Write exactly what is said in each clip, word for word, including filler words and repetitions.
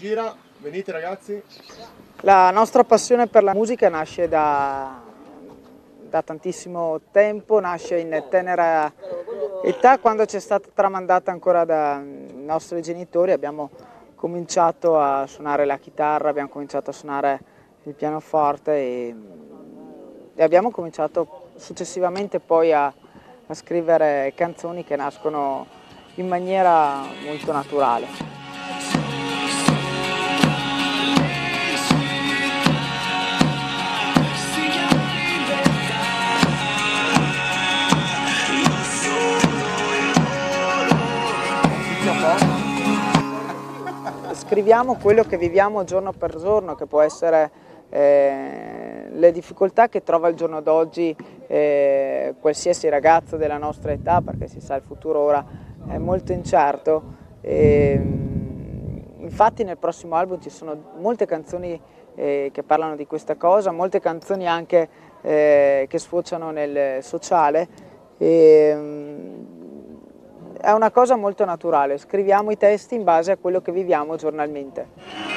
ispira, venite ragazzi. La nostra passione per la musica nasce da, da tantissimo tempo, nasce in tenera età, quando ci è stata tramandata ancora dai nostri genitori. Abbiamo cominciato a suonare la chitarra, abbiamo cominciato a suonare il pianoforte e, e abbiamo cominciato successivamente poi a, a scrivere canzoni che nascono in maniera molto naturale. Scriviamo quello che viviamo giorno per giorno, che può essere eh, le difficoltà che trova il giorno d'oggi eh, qualsiasi ragazzo della nostra età, perché si sa il futuro ora è molto incerto. E, infatti nel prossimo album ci sono molte canzoni eh, che parlano di questa cosa, molte canzoni anche eh, che sfociano nel sociale. E, è una cosa molto naturale, scriviamo i testi in base a quello che viviamo giornalmente.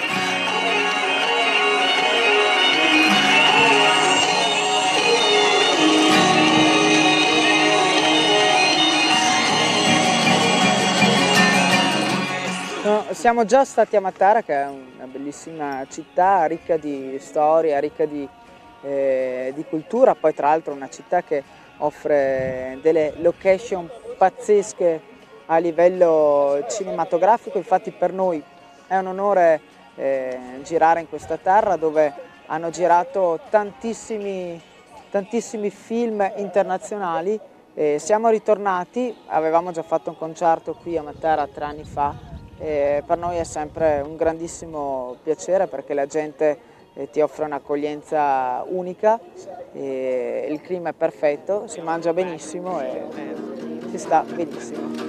No, siamo già stati a Matera, che è una bellissima città, ricca di storia, ricca di, eh, di cultura, poi tra l'altro una città che offre delle location pazzesche a livello cinematografico. Infatti per noi è un onore eh, girare in questa terra dove hanno girato tantissimi, tantissimi film internazionali. Eh, siamo ritornati, avevamo già fatto un concerto qui a Matera tre anni fa, e per noi è sempre un grandissimo piacere perché la gente eh, ti offre un'accoglienza unica, e il clima è perfetto, si mangia benissimo e si sta benissimo.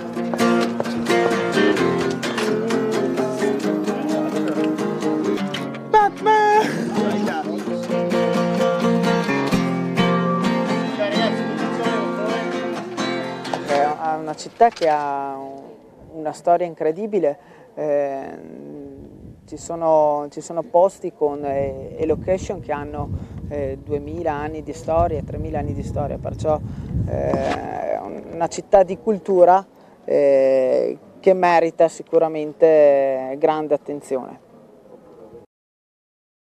È una città che ha una storia incredibile, eh, ci, sono, ci sono posti con eh, e location che hanno eh, duemila anni di storia, tremila anni di storia, perciò eh, è una città di cultura eh, che merita sicuramente grande attenzione.